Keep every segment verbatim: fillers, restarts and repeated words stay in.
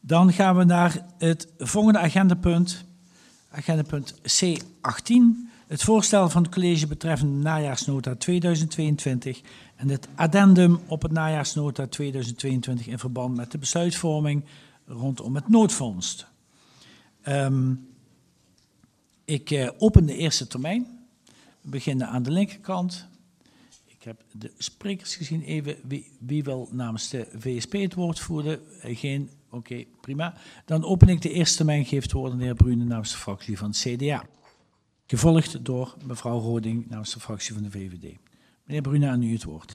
Dan gaan we naar het volgende agendapunt, agendapunt C achttien. Het voorstel van het college betreffende de najaarsnota tweeduizend tweeëntwintig en het addendum op het najaarsnota tweeduizend tweeëntwintig in verband met de besluitvorming rondom het noodfonds. Um, ik uh, open de eerste termijn. We beginnen aan de linkerkant. Ik heb de sprekers gezien. Even wie, wie wil namens de V S P het woord voeren? Uh, geen. Oké, okay, prima. Dan open ik de eerste termijn. Geeft het woord aan de heer Brune namens de fractie van het C D A. Gevolgd door mevrouw Roding namens de fractie van de V V D. Meneer Brune, aan u het woord.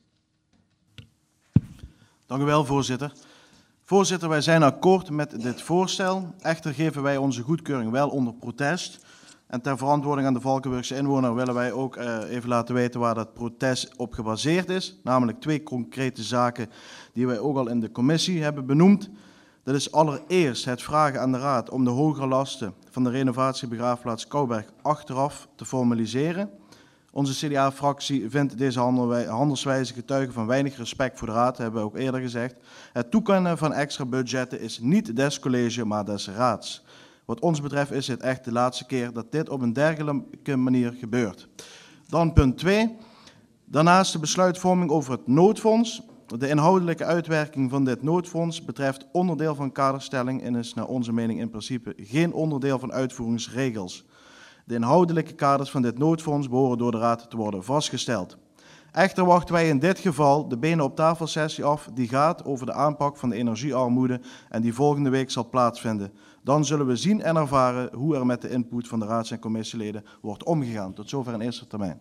Dank u wel, voorzitter. Voorzitter, wij zijn akkoord met dit voorstel. Echter geven wij onze goedkeuring wel onder protest. En ter verantwoording aan de Valkenburgse inwoner willen wij ook uh, even laten weten waar dat protest op gebaseerd is. Namelijk twee concrete zaken die wij ook al in de commissie hebben benoemd. Dat is allereerst het vragen aan de Raad om de hogere lasten van de renovatiebegraafplaats Kouwberg achteraf te formaliseren. Onze C D A-fractie vindt deze handelswijze getuigen van weinig respect voor de Raad, hebben we ook eerder gezegd. Het toekennen van extra budgetten is niet des college, maar des Raads. Wat ons betreft is het echt de laatste keer dat dit op een dergelijke manier gebeurt. Dan punt twee. Daarnaast de besluitvorming over het noodfonds. De inhoudelijke uitwerking van dit noodfonds betreft onderdeel van kaderstelling en is naar onze mening in principe geen onderdeel van uitvoeringsregels. De inhoudelijke kaders van dit noodfonds behoren door de Raad te worden vastgesteld. Echter wachten wij in dit geval de benen op tafel sessie af die gaat over de aanpak van de energiearmoede en die volgende week zal plaatsvinden. Dan zullen we zien en ervaren hoe er met de input van de raads- en commissieleden wordt omgegaan. Tot zover in eerste termijn.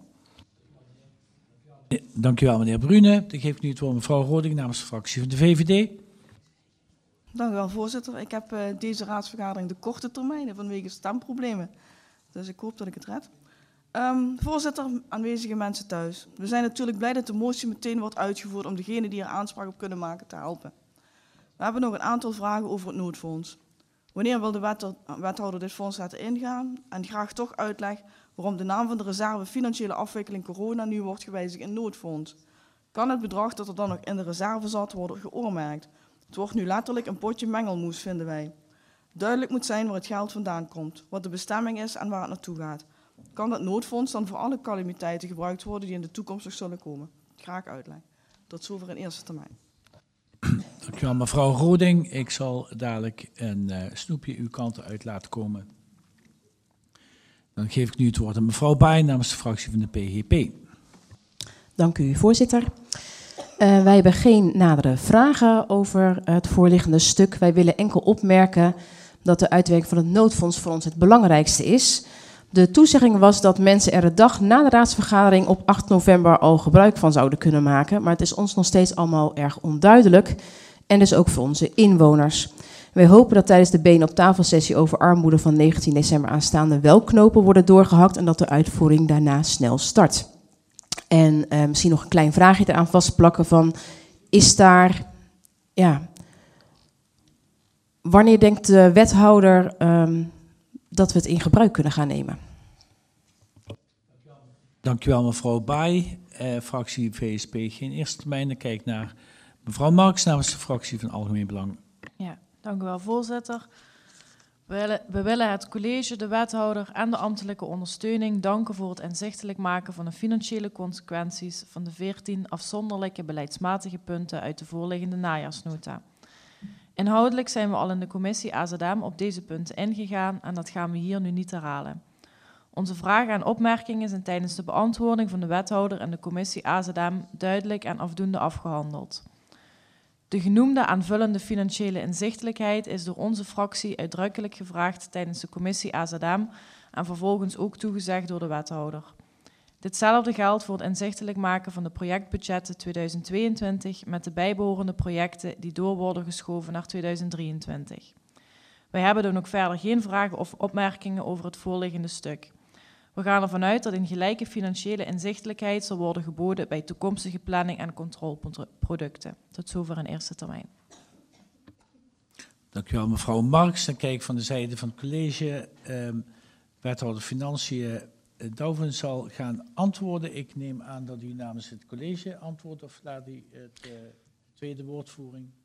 Dank u wel, meneer Brune. Dan geef ik nu het woord mevrouw Roding namens de fractie van de V V D. Dank u wel, voorzitter. Ik heb uh, deze raadsvergadering de korte termijnen vanwege stemproblemen. Dus ik hoop dat ik het red. Um, voorzitter, aanwezige mensen thuis. We zijn natuurlijk blij dat de motie meteen wordt uitgevoerd om degenen die er aanspraak op kunnen maken te helpen. We hebben nog een aantal vragen over het noodfonds. Wanneer wil de wethouder dit fonds laten ingaan? En graag toch uitleg waarom de naam van de reserve financiële afwikkeling corona nu wordt gewijzigd in noodfonds. Kan het bedrag dat er dan nog in de reserve zat worden geoormerkt? Het wordt nu letterlijk een potje mengelmoes, vinden wij. Duidelijk moet zijn waar het geld vandaan komt, wat de bestemming is en waar het naartoe gaat. Kan dat noodfonds dan voor alle calamiteiten gebruikt worden die in de toekomst nog zullen komen? Graag uitleg. Tot zover in eerste termijn. Dank u wel, mevrouw Roding. Ik zal dadelijk een uh, snoepje uw kant uit laten komen. Dan geef ik nu het woord aan mevrouw Baai namens de fractie van de P G P. Dank u, voorzitter. Uh, wij hebben geen nadere vragen over het voorliggende stuk. Wij willen enkel opmerken dat de uitwerking van het noodfonds voor ons het belangrijkste is. De toezegging was dat mensen er de dag na de raadsvergadering op acht november al gebruik van zouden kunnen maken. Maar het is ons nog steeds allemaal erg onduidelijk. En dus ook voor onze inwoners. Wij hopen dat tijdens de benen op tafel sessie over armoede van negentien december aanstaande wel knopen worden doorgehakt en dat de uitvoering daarna snel start. En uh, misschien nog een klein vraagje eraan vastplakken van, is daar, ja, wanneer denkt de wethouder um, dat we het in gebruik kunnen gaan nemen? Dank u wel, mevrouw Baai. Uh, fractie V S P geen eerste termijn. Dan kijk ik naar mevrouw Marks namens de fractie van Algemeen Belang. Ja, dank u wel, voorzitter. We willen, we willen het college, de wethouder en de ambtelijke ondersteuning danken voor het inzichtelijk maken van de financiële consequenties van de veertien afzonderlijke beleidsmatige punten uit de voorliggende najaarsnota. Inhoudelijk zijn we al in de commissie A Z M op deze punten ingegaan en dat gaan we hier nu niet herhalen. Onze vragen en opmerkingen zijn tijdens de beantwoording van de wethouder en de commissie A Z M duidelijk en afdoende afgehandeld. De genoemde aanvullende financiële inzichtelijkheid is door onze fractie uitdrukkelijk gevraagd tijdens de commissie A Z M en vervolgens ook toegezegd door de wethouder. Ditzelfde geldt voor het inzichtelijk maken van de projectbudgetten tweeduizend tweeëntwintig met de bijbehorende projecten die door worden geschoven naar tweeduizend drieëntwintig. Wij hebben dan ook verder geen vragen of opmerkingen over het voorliggende stuk. We gaan ervan uit dat een gelijke financiële inzichtelijkheid zal worden geboden bij toekomstige planning- en controleproducten. Tot zover in eerste termijn. Dank u wel, mevrouw Marks. Dan kijk ik van de zijde van het college. Um, wethouder Financiën uh, Douwen zal gaan antwoorden. Ik neem aan dat u namens het college antwoordt of laat u het uh, tweede woordvoering.